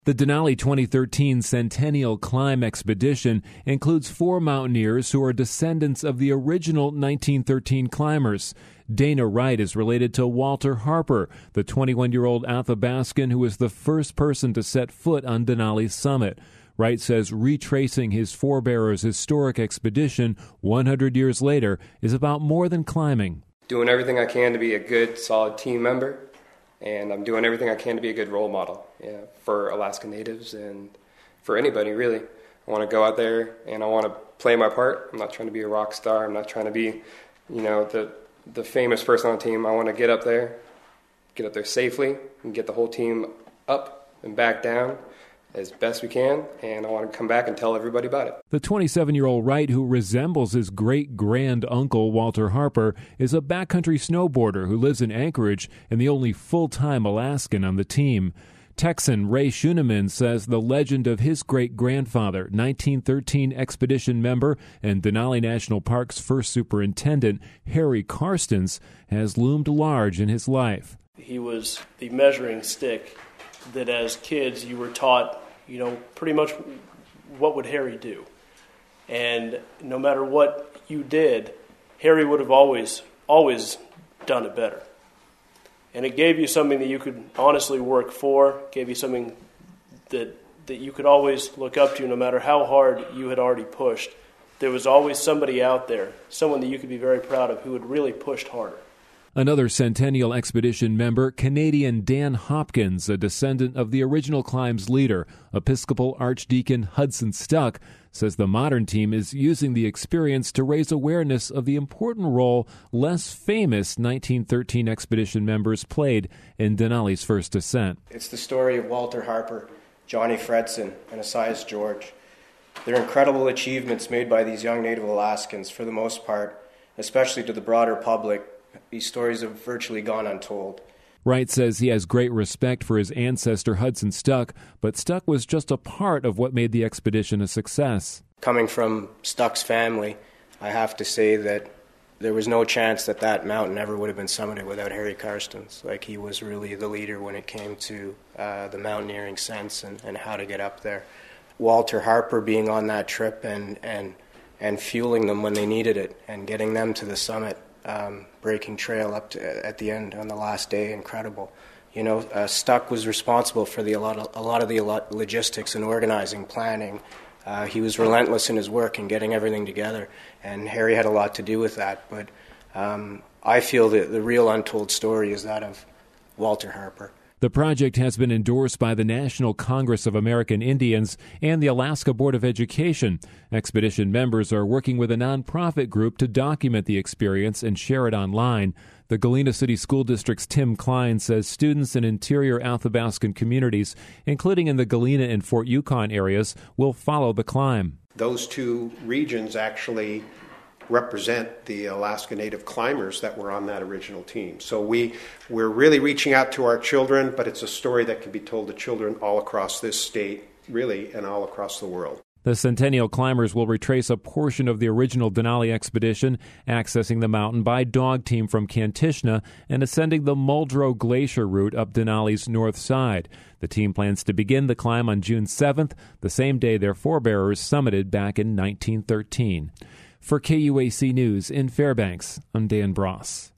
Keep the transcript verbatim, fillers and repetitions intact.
The Denali twenty thirteen Centennial Climb Expedition includes four mountaineers who are descendants of the original nineteen thirteen climbers. Dana Wright is related to Walter Harper, the twenty-one-year-old Athabascan who was the first person to set foot on Denali's summit. Wright says retracing his forebearers' historic expedition one hundred years later is about more than climbing. Doing everything I can to be a good, solid team member, and I'm doing everything I can to be a good role model yeah, for Alaska Natives and for anybody, really. I want to go out there and I want to play my part. I'm not trying to be a rock star. I'm not trying to be, you know, the the famous person on the team. I want to get up there, get up there safely, and get the whole team up and back down as best we can, and I want to come back and tell everybody about it. The twenty-seven-year-old Wright, who resembles his great-grand-uncle Walter Harper, is a backcountry snowboarder who lives in Anchorage and the only full-time Alaskan on the team. Texan Ray Schuneman says the legend of his great-grandfather, nineteen thirteen expedition member and Denali National Park's first superintendent, Harry Karstens, has loomed large in his life. He was the measuring stick that as kids you were taught, you know, pretty much what would Harry do. And no matter what you did, Harry would have always, always done it better. And it gave you something that you could honestly work for, gave you something that that you could always look up to no matter how hard you had already pushed. There was always somebody out there, someone that you could be very proud of who had really pushed harder. Another Centennial Expedition member, Canadian Dan Hopkins, a descendant of the original climb's leader, Episcopal Archdeacon Hudson Stuck, says the modern team is using the experience to raise awareness of the important role less famous nineteen thirteen expedition members played in Denali's first descent. It's the story of Walter Harper, Johnny Fredson, and Esaias George. They're incredible achievements made by these young Native Alaskans for the most part, especially to the broader public. These stories have virtually gone untold. Wright says he has great respect for his ancestor Hudson Stuck, but Stuck was just a part of what made the expedition a success. Coming from Stuck's family, I have to say that there was no chance that that mountain ever would have been summited without Harry Karstens. Like, he was really the leader when it came to uh, the mountaineering sense and, and how to get up there. Walter Harper being on that trip and, and, and fueling them when they needed it and getting them to the summit. Um, breaking trail up to, at the end on the last day, incredible. You know, uh, Stuck was responsible for the a lot of, a lot of the logistics and organizing, planning. Uh, he was relentless in his work and getting everything together, and Harry had a lot to do with that. But um, I feel that the real untold story is that of Walter Harper. The project has been endorsed by the National Congress of American Indians and the Alaska Board of Education. Expedition members are working with a nonprofit group to document the experience and share it online. The Galena City School District's Tim Klein says students in interior Athabascan communities, including in the Galena and Fort Yukon areas, will follow the climb. Those two regions actually represent the Alaska Native climbers that were on that original team. So we, we're really reaching out to our children, but it's a story that can be told to children all across this state, really, and all across the world. The Centennial climbers will retrace a portion of the original Denali expedition, accessing the mountain by dog team from Kantishna and ascending the Muldrow Glacier route up Denali's north side. The team plans to begin the climb on June seventh, the same day their forebearers summited back in nineteen thirteen. For K U A C News in Fairbanks, I'm Dan Bross.